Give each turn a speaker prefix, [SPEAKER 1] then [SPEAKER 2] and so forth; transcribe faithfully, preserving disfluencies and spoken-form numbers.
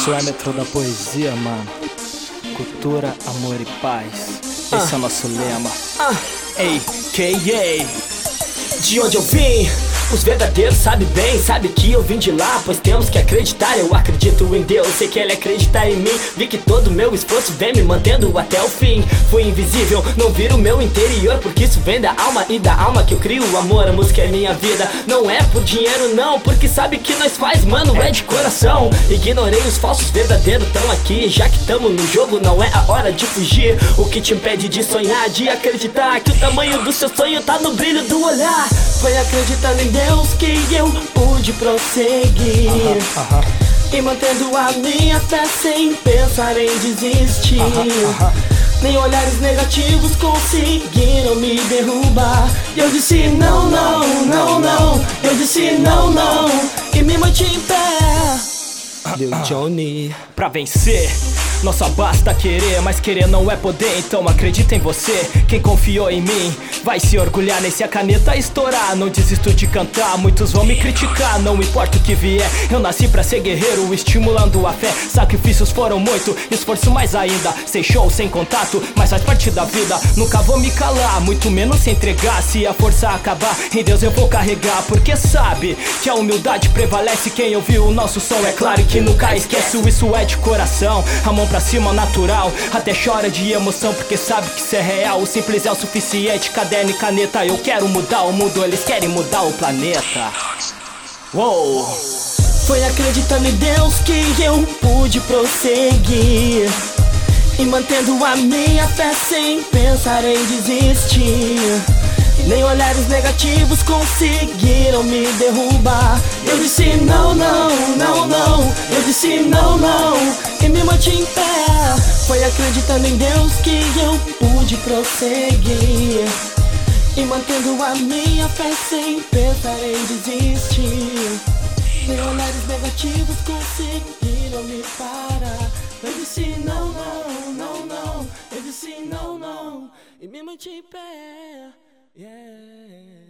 [SPEAKER 1] Parâmetro da poesia, mano. Cultura, amor e paz. Esse ah. é o nosso lema.
[SPEAKER 2] Ah.
[SPEAKER 1] A K A.
[SPEAKER 2] De onde eu vim, os verdadeiros sabem bem, sabe que eu vim de lá, pois temos que acreditar. Eu acredito em Deus, sei que Ele acredita em mim. Vi que todo meu esforço vem me mantendo até o fim. Fui invisível, não viro o meu interior, porque isso vem da alma e da alma que eu crio o amor. A música é minha vida, não é por dinheiro não, porque sabe que nós faz, mano, é de coração. Ignorei os falsos, verdadeiros tão aqui. Já que tamo no jogo, não é a hora de fugir. O que te impede de sonhar, de acreditar que o tamanho do seu sonho tá no brilho do olhar. Foi acreditando em Deus que eu pude prosseguir, uh-huh, uh-huh. E mantendo a minha fé sem pensar em desistir, uh-huh, uh-huh. Nem olhares negativos conseguiram me derrubar. E eu disse não, não, não, não. Eu disse não, não, e me mantive em pé.
[SPEAKER 1] Lil Johnny. Pra vencer, não só basta querer, mas querer não é poder. Então acredita em você, quem confiou em mim vai se orgulhar. Nem se a caneta estourar, não desisto de cantar. Muitos vão me criticar, não importa o que vier. Eu nasci pra ser guerreiro, estimulando a fé. Sacrifícios foram muito, esforço mais ainda. Sem show, sem contato, mas faz parte da vida. Nunca vou me calar, muito menos se entregar. Se a força acabar, em Deus eu vou carregar. Porque sabe que a humildade prevalece. Quem ouviu o nosso som é claro que nunca esquece. Isso é de coração, a mão pra cima natural. Até chora de emoção porque sabe que isso é real. O simples é o suficiente, caderno e caneta. Eu quero mudar o mundo, eles querem mudar o planeta. Uou.
[SPEAKER 2] Foi acreditando em Deus que eu pude prosseguir, e mantendo a minha fé sem pensar em desistir. Nem olhares negativos conseguiram me derrubar. Eu disse não, não, não, não. Eu disse não, não, e me mantive em pé. Foi acreditando em Deus que eu pude prosseguir, e mantendo a minha fé sem pensar em desistir. Nem olhares negativos conseguiram me parar. Eu disse não, não, não, não. Eu disse não, não, e me mantive em pé. Yeah.